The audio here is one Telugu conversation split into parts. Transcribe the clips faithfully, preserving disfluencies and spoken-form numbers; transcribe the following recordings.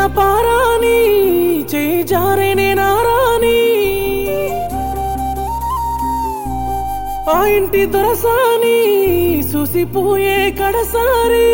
పారాని చేయి జారేనే నారాని ఆ ఇంటి దొరసాని చూసిపోయే కడసారి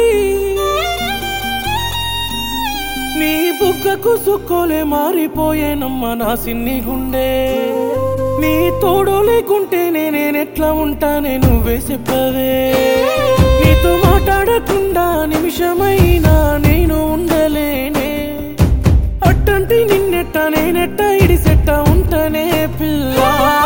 నీ బుగ్గకు సుక్కోలే మారిపోయేనమ్మ నా సిన్ని గుండె నీ తోడు లేకుంటే నేనేనెట్లా ఉంటానే నువ్వే చెప్పవే నీతో మాట్లాడకుండా నిమిషమైనా నేను ఉండలేనే అట్టంటి నిన్నెట్ట నేనెట్ట ఇడిసెట్ట ఉంటానే పిల్ల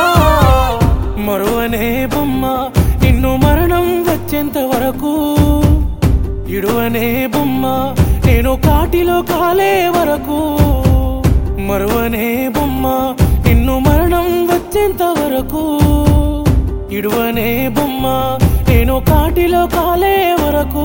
మరువనే బొమ్మ నిన్ను మరణం వచ్చేంత వరకు ఇడువనే బొమ్మ నేను కాటిలో కాలే వరకు మరువనే బొమ్మ నిన్ను మరణం వచ్చేంత వరకు ఇడువనే బొమ్మ నేను కాటిలో కాలే వరకు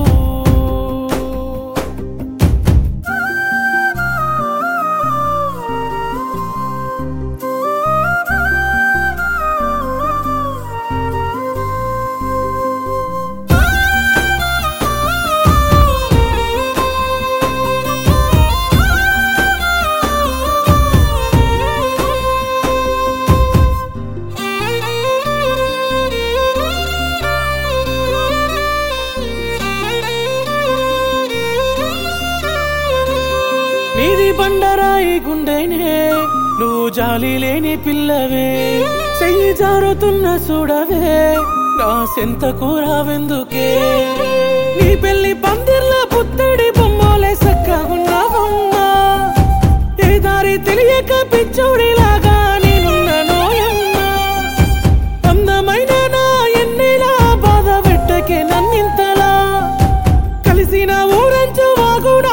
నీది బండరాయి గుండెనే నువ్వు జాలి లేని పిల్లవే చెయ్యి జారుతున్న చూడవే నా సెంతకు రావెందుకే నీ పెళ్లి పందిర్ల పుత్తడి బొమ్మలే సక్కగున్నావమ్మా ఏ దారి తెలియక పిచ్చోడిలాగా నేనున్న నోయమ్మా అందమైన నా ఎన్నిలా బాధ పెట్టకే నన్నింతలా కలిసిన ఊరంచు వాగుడా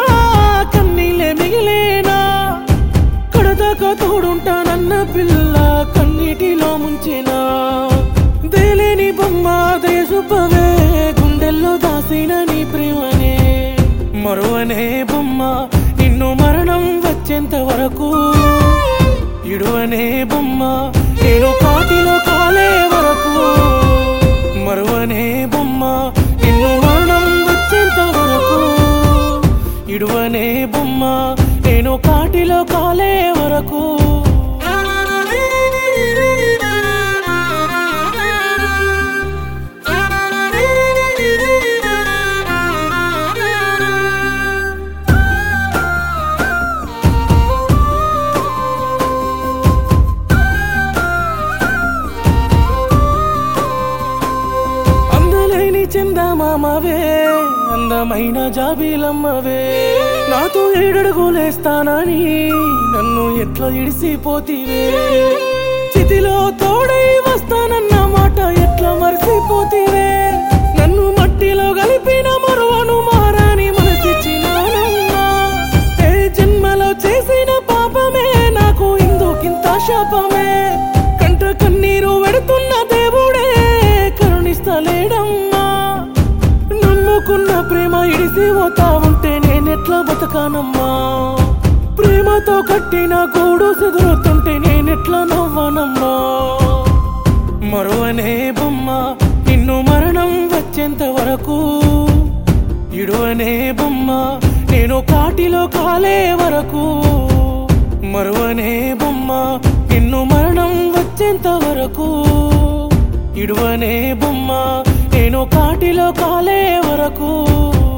తోడుంటానన్న పిల్ల కన్నీటిలో ముంచినా దేలేని బొమ్మ దయసుపవే గుండెల్లో దాసిన నీ ప్రేమనే మరువనే బొమ్మ నిన్ను మరణం వచ్చేంత వరకు ఇడువనే బొమ్మ నేను కాటిలో కాలే వరకు మరువనే బొమ్మ నిన్ను మరణం వచ్చేంత వరకు ఇడువనే బొమ్మ నేను కాటిలో కాలే వరకు అందలేని చందమామవే అందమైన జాబిలమ్మవే నాతో ఏడడుగులేస్తానని నన్ను ఎట్లా ఇడిసిపోతివే చితిలో తోడై వస్తానన్న మాట ఎట్లా మరిసిపోతివే నన్ను మట్టిలో కలిపిన మరువను మారని మనసిచ్చినానమ్మా ఏ జన్మలో చేసిన పాపమే నాకు ఇందుకింత శాపమే కంట కన్నీరు వెడుతున్న దేవుడే కరుణిస్తలేడమ్మా నమ్ముకున్న ప్రేమ ఇడిసి పోతా ఉంటే నేనెట్లా బతకానమ్మా ప్రేమతో కట్టిన గూడు సెదురుతుంటే నేనెట్లా నవ్వనమ్మా మరువనే బొమ్మ నిన్ను మరణం వచ్చేంత వరకు ఇడువనే బొమ్మ నేను కాటిలో కాలే వరకు మరువనే బొమ్మ నిన్ను మరణం వచ్చేంత వరకు ఇడువనే బొమ్మ నేను కాటిలో కాలే వరకు